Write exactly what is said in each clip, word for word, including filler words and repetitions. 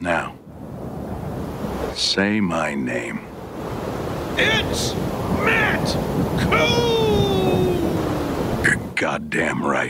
Now, say my name. It's Matt Coon! You're goddamn right.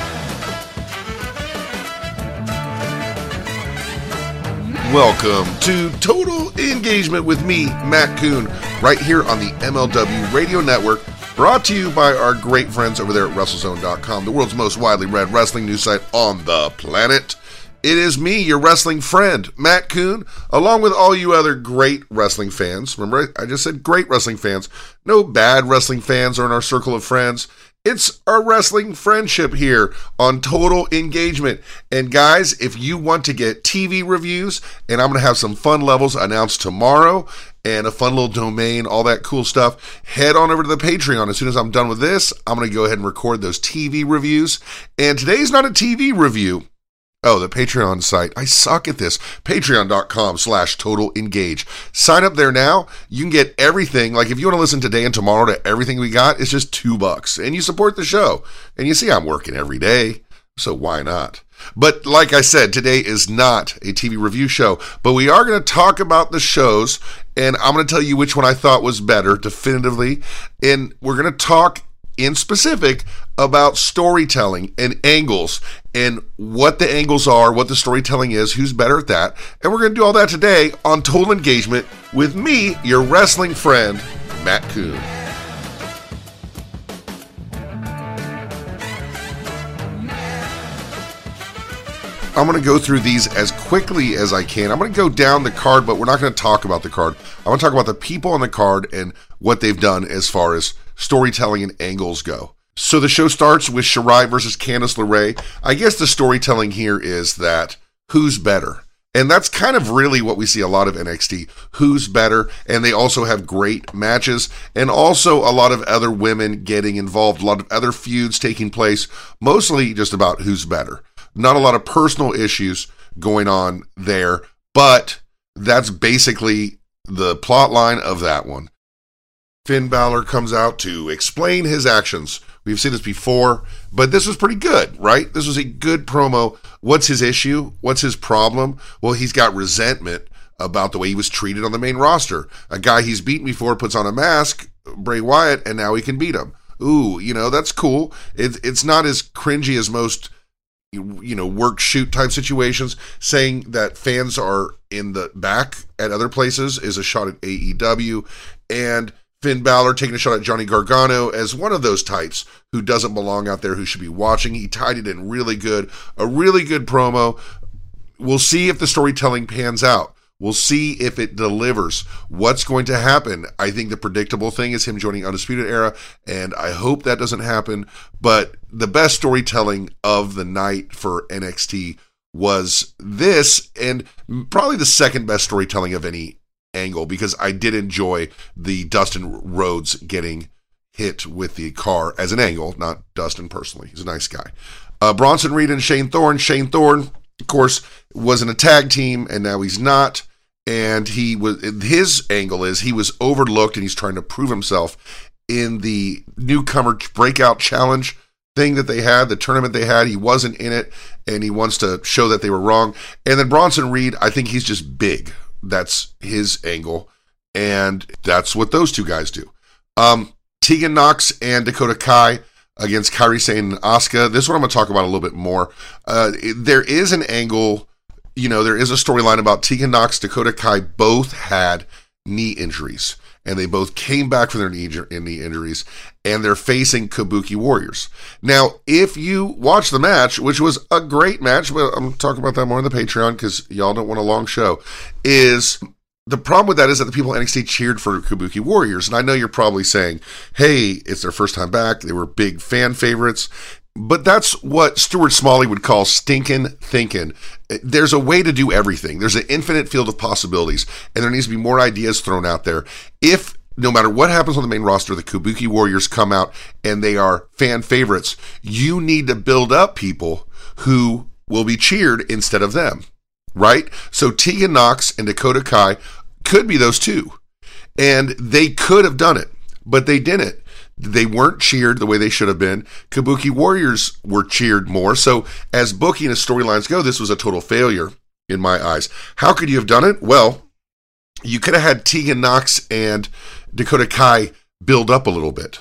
Welcome to Total Engagement with me, Matt Coon, right here on the M L W Radio Network, brought to you by our great friends over there at WrestleZone dot com, the world's most widely read wrestling news site on the planet. It is me, your wrestling friend, Matt Coon, along with all you other great wrestling fans. Remember, I just said great wrestling fans. No bad wrestling fans are in our circle of friends. It's our wrestling friendship here on Total Engagement. And guys, if you want to get T V reviews, and I'm going to have some fun levels announced tomorrow, and a fun little domain, all that cool stuff, head on over to the Patreon. As soon as I'm done with this, I'm going to go ahead and record those T V reviews. And today's not a T V review. Oh, the Patreon site. I suck at this. Patreon.com slash total engage. Sign up there now. You can get everything. Like if you want to listen today and tomorrow to everything we got, it's just two bucks. And you support the show. And you see I'm working every day. So why not? But like I said, today is not a T V review show. But we are going to talk about the shows. And I'm going to tell you which one I thought was better definitively. And we're going to talk in specific about storytelling and angles and what the angles are, what the storytelling is, who's better at that. And we're going to do all that today on Total Engagement with me, your wrestling friend, Matt Coon. I'm going to go through these as quickly as I can. I'm going to go down the card, but we're not going to talk about the card. I want to talk about the people on the card and what they've done as far as storytelling and angles go. So the show starts with Shirai versus Candice LeRae. I guess the storytelling here is that who's better? And that's kind of really what we see a lot of N X T. Who's better? And they also have great matches and also a lot of other women getting involved, a lot of other feuds taking place, mostly just about who's better. Not a lot of personal issues going on there, but that's basically the plot line of that one. Finn Balor comes out to explain his actions. We've seen this before, but this was pretty good, right? This was a good promo. What's his issue? What's his problem? Well, he's got resentment about the way he was treated on the main roster. A guy he's beaten before puts on a mask, Bray Wyatt, and now he can beat him. Ooh, you know, that's cool. It, it's not as cringy as most, you know, work shoot type situations. Saying that fans are in the back at other places is a shot at A E W. And Finn Balor taking a shot at Johnny Gargano as one of those types who doesn't belong out there, who should be watching. He tied it in really good. A really good promo. We'll see if the storytelling pans out. We'll see if it delivers. What's going to happen? I think the predictable thing is him joining Undisputed Era, and I hope that doesn't happen. But the best storytelling of the night for N X T was this, and probably the second best storytelling of any angle, because I did enjoy the Dustin Rhodes getting hit with the car as an angle, not Dustin personally. He's a nice guy. Uh, Bronson Reed and Shane Thorne. Shane Thorne, of course, was in a tag team, and now he's not. And he was, his angle is he was overlooked, and he's trying to prove himself in the newcomer breakout challenge thing that they had, the tournament they had. He wasn't in it, and he wants to show that they were wrong. And then Bronson Reed, I think he's just big. That's his angle, and that's what those two guys do. Um, Tegan Nox and Dakota Kai against Kairi Sane and Asuka. This one I'm going to talk about a little bit more. Uh, there is an angle, you know, there is a storyline about Tegan Nox, Dakota Kai both had knee injuries, and they both came back from their knee, knee injuries, and they're facing Kabuki Warriors. Now, if you watch the match, which was a great match, but I'm talking about that more on the Patreon because y'all don't want a long show, is the problem with that is that the people at N X T cheered for Kabuki Warriors. And I know you're probably saying, hey, it's their first time back. They were big fan favorites. But that's what Stuart Smalley would call stinking thinking. There's a way to do everything. There's an infinite field of possibilities, and there needs to be more ideas thrown out there. If, no matter what happens on the main roster, the Kabuki Warriors come out and they are fan favorites, you need to build up people who will be cheered instead of them, right? So Tegan Nox and Dakota Kai could be those two, and they could have done it, but they didn't. They weren't cheered the way they should have been. Kabuki Warriors were cheered more. So as booking and storylines go, this was a total failure. in my eyes. How could you have done it? Well, you could have had Tegan Nox and Dakota Kai build up a little bit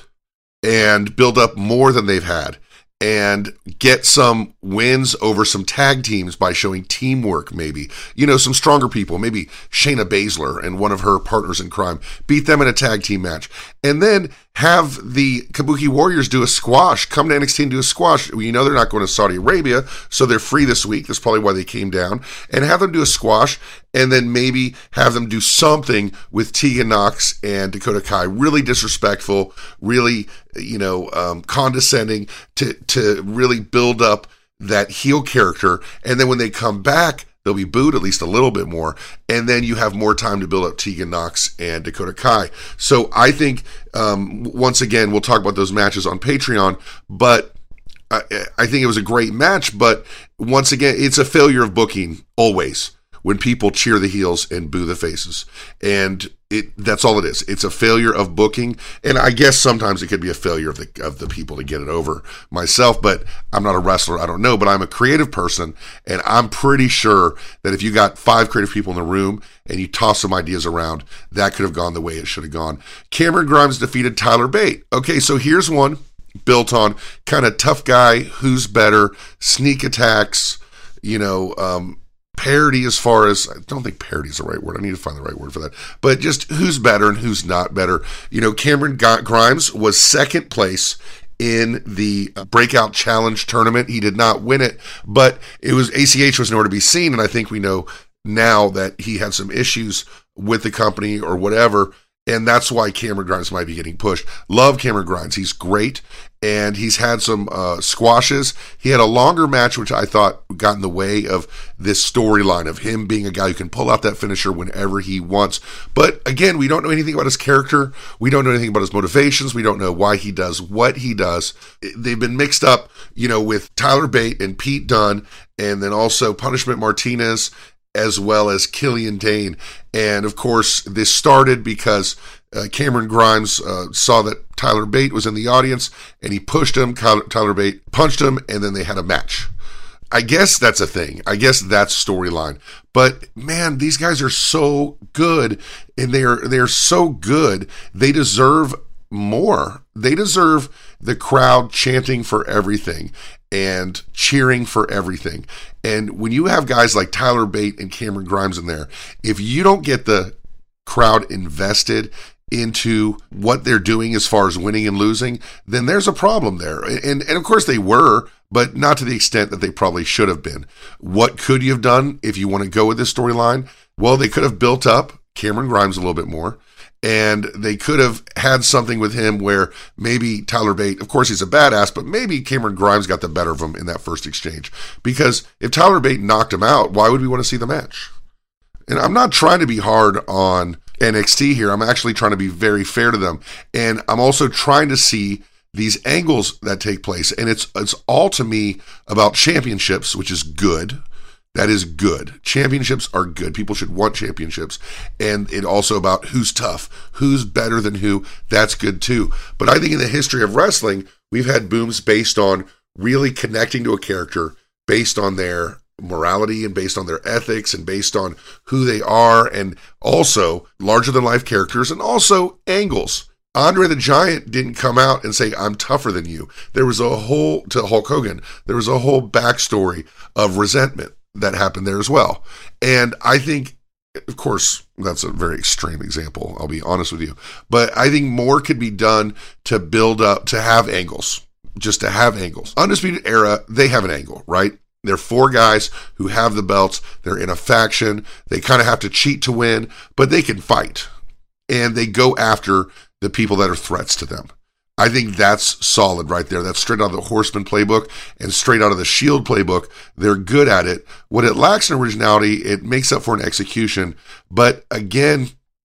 and build up more than they've had and get some wins over some tag teams by showing teamwork, maybe. You know, some stronger people, maybe Shayna Baszler and one of her partners in crime, beat them in a tag team match. And then have the Kabuki Warriors do a squash, come to N X T and do a squash. You know they're not going to Saudi Arabia, so they're free this week. That's probably why they came down. And have them do a squash, and then maybe have them do something with Tegan Nox and Dakota Kai. Really disrespectful, really, you know, um, condescending to, to really build up that heel character. And then when they come back, they'll be booed at least a little bit more, and then you have more time to build up Tegan Nox and Dakota Kai. So I think, um, once again, we'll talk about those matches on Patreon, but I, I think it was a great match, but once again, it's a failure of booking, always, when people cheer the heels and boo the faces. And it that's all it is. It's a failure of booking, and I guess sometimes it could be a failure of the of the people to get it over myself, but I'm not a wrestler, I don't know, but I'm a creative person, and I'm pretty sure that if you got five creative people in the room and you toss some ideas around, that could have gone the way it should have gone. Cameron Grimes defeated Tyler Bate. Okay, so here's one built on kind of tough guy, who's better, sneak attacks, you know, um, parody as far as, I don't think parody is the right word. I need to find the right word for that. But just who's better and who's not better. You know, Cameron Grimes was second place in the Breakout Challenge tournament. He did not win it, but it was, A C H was nowhere to be seen. And I think we know now that he had some issues with the company or whatever. And that's why Cameron Grimes might be getting pushed. Love Cameron Grimes. He's great. And he's had some uh, squashes. He had a longer match, which I thought got in the way of this storyline of him being a guy who can pull out that finisher whenever he wants. But again, we don't know anything about his character. We don't know anything about his motivations. We don't know why he does what he does. They've been mixed up, you know, with Tyler Bate and Pete Dunne, and then also Punishment Martinez, as well as Killian Dane. And of course, this started because uh, Cameron Grimes uh, saw that Tyler Bate was in the audience, and he pushed him. Tyler Bate punched him, and then they had a match. I guess that's a thing. I guess that's storyline. But man, these guys are so good, and they're they're so good. They deserve more. They deserve the crowd chanting for everything and cheering for everything. And when you have guys like Tyler Bate and Cameron Grimes in there, if you don't get the crowd invested into what they're doing as far as winning and losing, then there's a problem there. And and of course they were, but not to the extent that they probably should have been. What could you have done if you want to go with this storyline? Well, they could have built up Cameron Grimes a little bit more, and they could have had something with him where maybe Tyler Bate, of course he's a badass, but maybe Cameron Grimes got the better of him in that first exchange. Because if Tyler Bate knocked him out, why would we want to see the match? And I'm not trying to be hard on N X T here. I'm actually trying to be very fair to them. And I'm also trying to see these angles that take place. And it's it's all to me about championships, which is good. That is good. Championships are good. People should want championships. And it also about who's tough, who's better than who. That's good too. But I think in the history of wrestling, we've had booms based on really connecting to a character based on their morality and based on their ethics and based on who they are, and also larger than life characters, and also angles. Andre the Giant didn't come out and say, I'm tougher than you. There was a whole, to Hulk Hogan, there was a whole backstory of resentment that happened there as well. And I think, of course, that's a very extreme example, I'll be honest with you, but I think more could be done to build up, to have angles, just to have angles. Undisputed Era, they have an angle, right? They're four guys who have the belts. They're in a faction. They kind of have to cheat to win, but they can fight. And they go after the people that are threats to them. I think that's solid right there. That's straight out of the Horseman playbook and straight out of the Shield playbook. They're good at it. What it lacks in originality, it makes up for an execution. But again,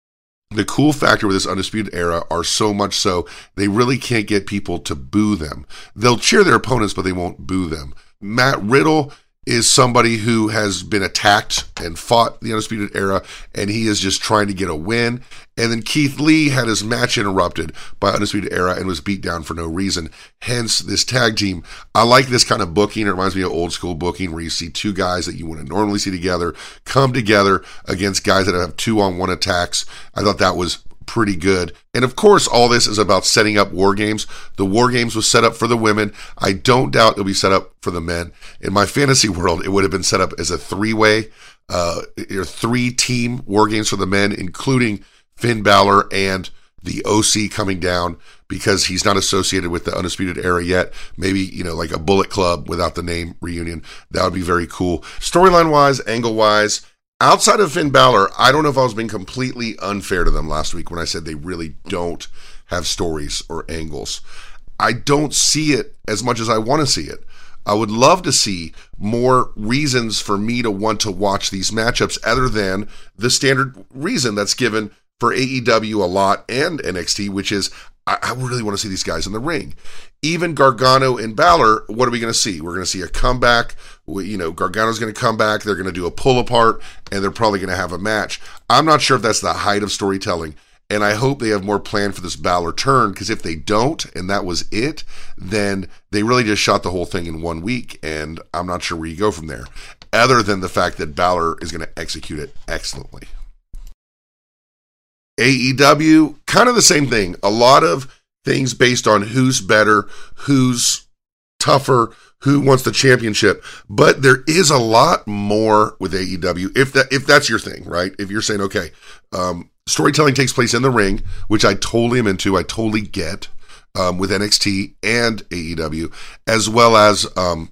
the cool factor with this Undisputed Era are so much so, they really can't get people to boo them. They'll cheer their opponents, but they won't boo them. Matt Riddle is somebody who has been attacked and fought the Undisputed Era, and he is just trying to get a win. And then Keith Lee had his match interrupted by Undisputed Era and was beat down for no reason. Hence, this tag team. I like this kind of booking. It reminds me of old school booking where you see two guys that you wouldn't normally see together come together against guys that have two-on-one attacks. I thought that was pretty good. And of course, all this is about setting up War Games. The War Games was set up for the women. I don't doubt it'll be set up for the men. In my fantasy world, it would have been set up as a three-way, uh, or three-team War Games for the men, including Finn Balor and the O C coming down, because he's not associated with the Undisputed Era yet. Maybe, you know, like a Bullet Club without the name reunion. That would be very cool. Storyline-wise, angle-wise, outside of Finn Balor, I don't know if I was being completely unfair to them last week when I said they really don't have stories or angles. I don't see it as much as I want to see it. I would love to see more reasons for me to want to watch these matchups other than the standard reason that's given for A E W a lot and N X T, which is I, I really want to see these guys in the ring. Even Gargano and Balor, what are we going to see? We're going to see a comeback. We, you know, Gargano's going to come back. They're going to do a pull apart, and they're probably going to have a match. I'm not sure if that's the height of storytelling, and I hope they have more planned for this Balor turn, because if they don't, and that was it, then they really just shot the whole thing in one week, and I'm not sure where you go from there, other than the fact that Balor is going to execute it excellently. A E W, kind of the same thing. A lot of things based on who's better, who's tougher, who wants the championship. But there is a lot more with A E W, if that if that's your thing, right? If you're saying, okay, um, storytelling takes place in the ring, which I totally am into, I totally get, um, with N X T and A E W, as well as, um,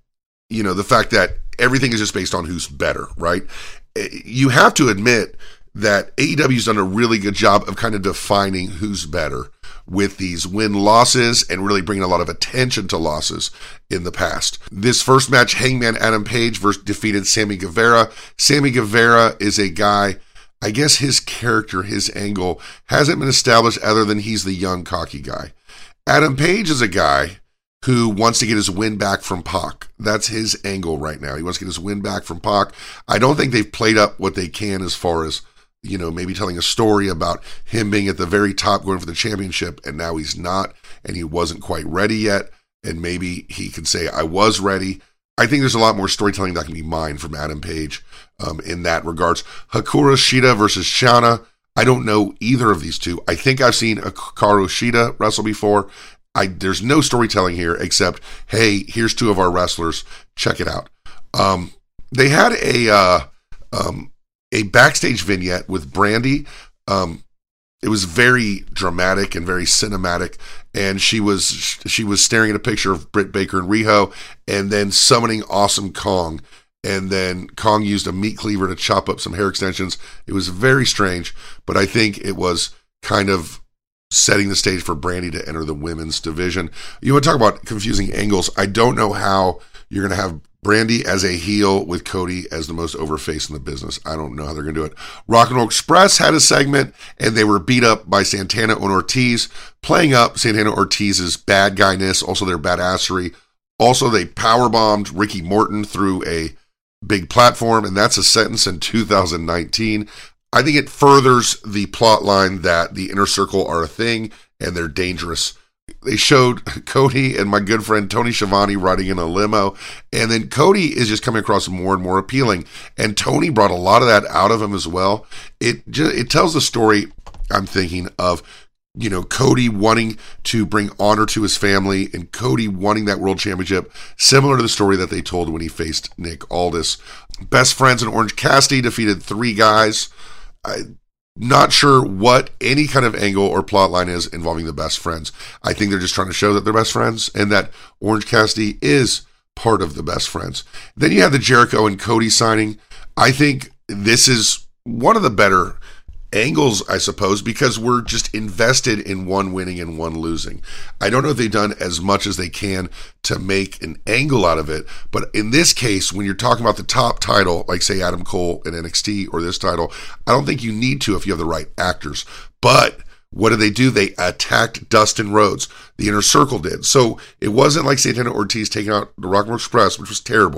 you know, the fact that everything is just based on who's better, right? You have to admit that A E W's done a really good job of kind of defining who's better with these win-losses and really bringing a lot of attention to losses in the past. This first match, Hangman Adam Page versus defeated Sammy Guevara. Sammy Guevara is a guy, I guess his character, his angle, hasn't been established other than he's the young, cocky guy. Adam Page is a guy who wants to get his win back from Pac. That's his angle right now. He wants to get his win back from Pac. I don't think they've played up what they can as far as, you know, maybe telling a story about him being at the very top going for the championship, and now he's not, and he wasn't quite ready yet, and maybe he can say, I was ready. I think there's a lot more storytelling that can be mined from Adam Page um, in that regards. Hikaru Shida versus Shana. I don't know either of these two. I think I've seen Hikaru Shida wrestle before. I There's no storytelling here except, hey, here's two of our wrestlers. Check it out. Um, they had a... Uh, um, a backstage vignette with Brandy. Um, it was very dramatic and very cinematic. And she was, she was staring at a picture of Britt Baker and Riho and then summoning Awesome Kong. And then Kong used a meat cleaver to chop up some hair extensions. It was very strange, but I think it was kind of setting the stage for Brandy to enter the women's division. You want to talk about confusing angles. I don't know how you're going to have Brandy as a heel with Cody as the most over face in the business. I don't know how they're going to do it. Rock and Roll Express had a segment, and they were beat up by Santana and Ortiz, playing up Santana Ortiz's bad guyness, also their badassery. Also, they powerbombed Ricky Morton through a big platform, and that's a sentence in two thousand nineteen. I think it furthers the plot line that the Inner Circle are a thing, and they're dangerous. They showed Cody and my good friend Tony Schiavone riding in a limo, and then Cody is just coming across more and more appealing, and Tony brought a lot of that out of him as well. It just, it tells the story, I'm thinking, of, you know, Cody wanting to bring honor to his family and Cody wanting that world championship, similar to the story that they told when he faced Nick Aldis. Best Friends and Orange Cassidy defeated three guys. I Not sure what any kind of angle or plot line is involving the Best Friends. I think they're just trying to show that they're best friends and that Orange Cassidy is part of the Best Friends. Then you have the Jericho and Cody signing. I think this is one of the better angles, I suppose, because we're just invested in one winning and one losing. I don't know if they've done as much as they can to make an angle out of it, but in this case, when you're talking about the top title, like say Adam Cole in N X T or this title, I don't think you need to if you have the right actors. But what did they do? They attacked Dustin Rhodes. The Inner Circle did. So it wasn't like Santana Ortiz taking out the Rock and Roll Express, which was terrible,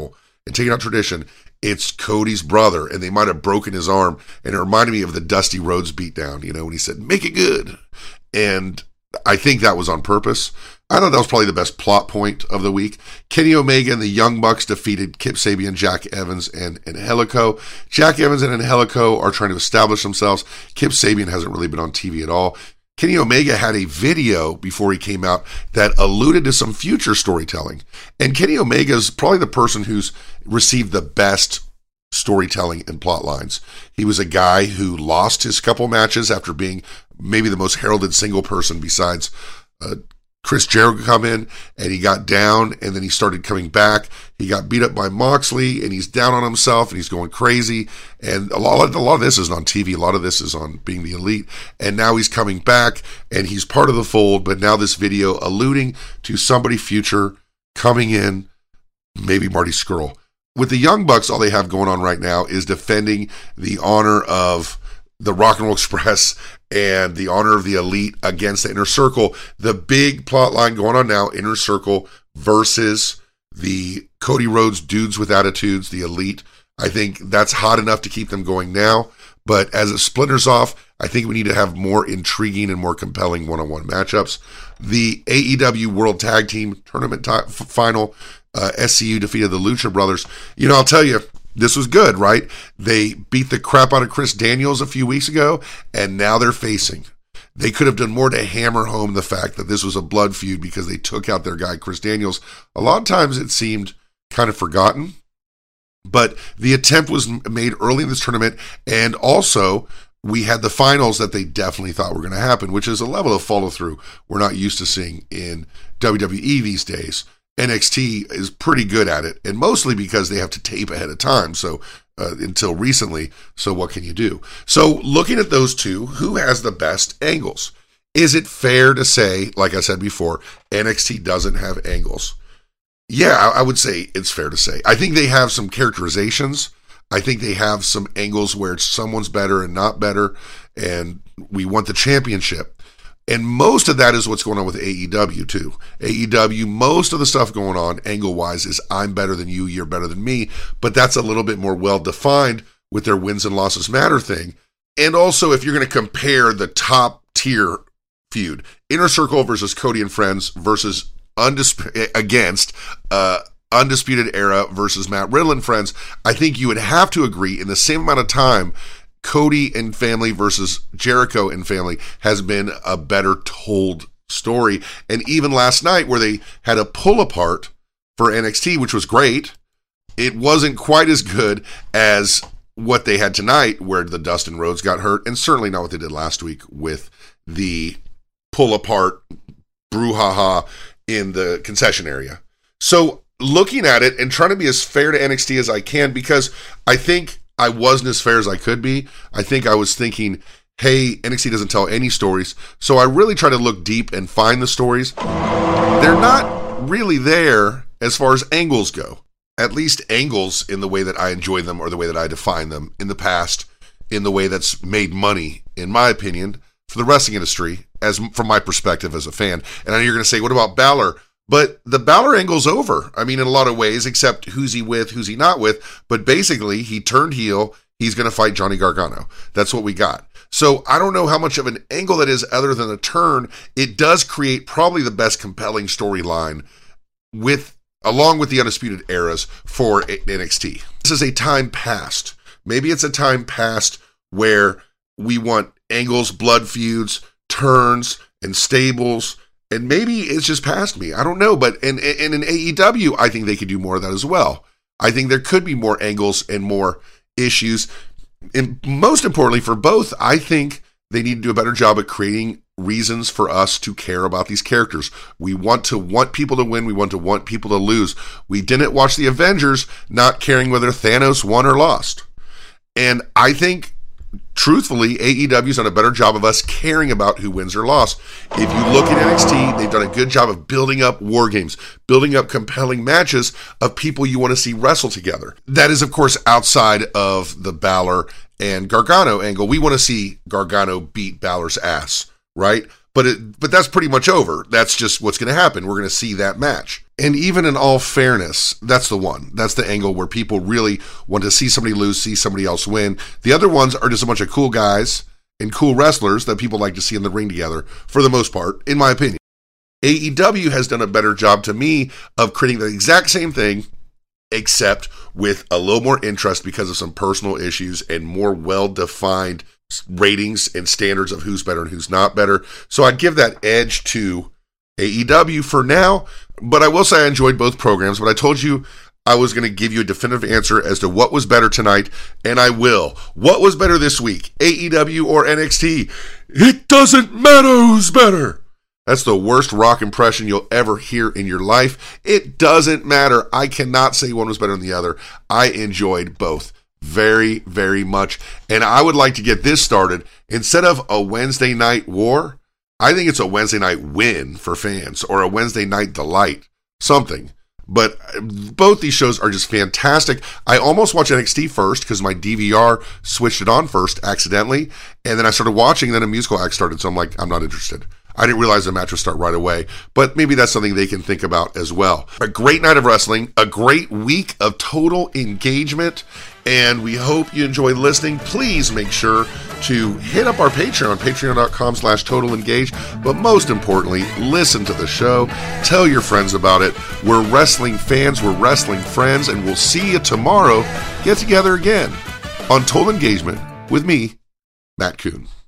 and taking out tradition, it's Cody's brother, and they might have broken his arm, and it reminded me of the Dusty Rhodes beatdown, you know, when he said, make it good. And I think that was on purpose. I thought that was probably the best plot point of the week. Kenny Omega and the Young Bucks defeated Kip Sabian, Jack Evans, and Angelico. Jack Evans and Angelico are trying to establish themselves. Kip Sabian hasn't really been on T V at all. Kenny Omega had a video before he came out that alluded to some future storytelling. And Kenny Omega is probably the person who's received the best storytelling and plot lines. He was a guy who lost his couple matches after being maybe the most heralded single person besides uh, Chris Jericho come in, and he got down, and then he started coming back. He got beat up by Moxley, and he's down on himself, and he's going crazy. And a lot of, a lot of this is on T V. A lot of this is on being the elite. And now he's coming back, and he's part of the fold. But now this video alluding to somebody future coming in, maybe Marty Scurll. With the Young Bucks, all they have going on right now is defending the honor of the Rock and Roll Express and the honor of the elite against the Inner Circle. The big plot line going on now, Inner Circle versus the Cody Rhodes Dudes with Attitudes, the elite. I think that's hot enough to keep them going now. But as it splinters off, I think we need to have more intriguing and more compelling one-on-one matchups. The A E W World Tag Team Tournament t- final, uh, S C U defeated the Lucha Brothers. You know, I'll tell you, this was good, right? They beat the crap out of Chris Daniels a few weeks ago, and now they're facing. They could have done more to hammer home the fact that this was a blood feud because they took out their guy, Chris Daniels. A lot of times it seemed kind of forgotten, but the attempt was made early in this tournament, and also we had the finals that they definitely thought were going to happen, which is a level of follow-through we're not used to seeing in W W E these days. N X T is pretty good at it, and mostly because they have to tape ahead of time, so uh, until recently, so what can you do? So looking at those two, who has the best angles? Is it fair to say, like I said before, N X T doesn't have angles? Yeah, I, I would say it's fair to say. I think they have some characterizations. I think they have some angles where someone's better and not better, and we want the championship. And most of that is what's going on with A E W too. A E W, most of the stuff going on angle-wise is I'm better than you, you're better than me, but that's a little bit more well-defined with their wins and losses matter thing. And also, if you're going to compare the top tier feud, Inner Circle versus Cody and Friends versus undisp- against uh, Undisputed Era versus Matt Riddle and Friends, I think you would have to agree in the same amount of time Cody and family versus Jericho and family has been a better told story. And even last night where they had a pull apart for N X T, which was great, it wasn't quite as good as what they had tonight where the Dustin Rhodes got hurt, and certainly not what they did last week with the pull apart brouhaha in the concession area. So looking at it and trying to be as fair to N X T as I can, because I think I wasn't as fair as I could be. I think I was thinking, hey, N X T doesn't tell any stories. So I really try to look deep and find the stories. They're not really there as far as angles go. At least angles in the way that I enjoy them or the way that I define them in the past, in the way that's made money, in my opinion, for the wrestling industry, as from my perspective as a fan. And I know you're going to say, what about Balor? But the Balor angle's over. I mean, in a lot of ways, except who's he with, who's he not with. But basically, he turned heel. He's going to fight Johnny Gargano. That's what we got. So I don't know how much of an angle that is other than a turn. It does create probably the best compelling storyline with, along with the Undisputed Eras for N X T. This is a time past. Maybe it's a time past where we want angles, blood feuds, turns, and stables. And maybe it's just past me. I don't know. But in, in, in A E W, I think they could do more of that as well. I think there could be more angles and more issues. And most importantly for both, I think they need to do a better job at creating reasons for us to care about these characters. We want to want people to win. We want to want people to lose. We didn't watch the Avengers not caring whether Thanos won or lost. And I think, truthfully, A E W's done a better job of us caring about who wins or lost. If you look at N X T, they've done a good job of building up war games, building up compelling matches of people you want to see wrestle together. That is, of course, outside of the Balor and Gargano angle. We want to see Gargano beat Balor's ass, right? But it, but that's pretty much over. That's just what's going to happen. We're going to see that match. And even in all fairness, that's the one. That's the angle where people really want to see somebody lose, see somebody else win. The other ones are just a bunch of cool guys and cool wrestlers that people like to see in the ring together, for the most part, in my opinion. A E W has done a better job to me of creating the exact same thing, except with a little more interest because of some personal issues and more well-defined ratings and standards of who's better and who's not better. So I'd give that edge to A E W for now, but I will say I enjoyed both programs. But I told you I was going to give you a definitive answer as to what was better tonight, and I will. What was better this week, A E W or N X T? It doesn't matter who's better. That's the worst Rock impression you'll ever hear in your life. It doesn't matter. I cannot say one was better than the other. I enjoyed both very, very much. And I would like to get this started. Instead of a Wednesday night war, I think it's a Wednesday night win for fans, or a Wednesday night delight, something. But both these shows are just fantastic. I almost watched N X T first because my D V R switched it on first accidentally. And then I started watching, and then a musical act started. So I'm like, I'm not interested. I didn't realize the match would start right away, but maybe that's something they can think about as well. A great night of wrestling, a great week of total engagement, and we hope you enjoy listening. Please make sure to hit up our Patreon, patreon.com slash total engage, but most importantly, listen to the show. Tell your friends about it. We're wrestling fans, we're wrestling friends, and we'll see you tomorrow. Get together again on Total Engagement with me, Matt Kuhn.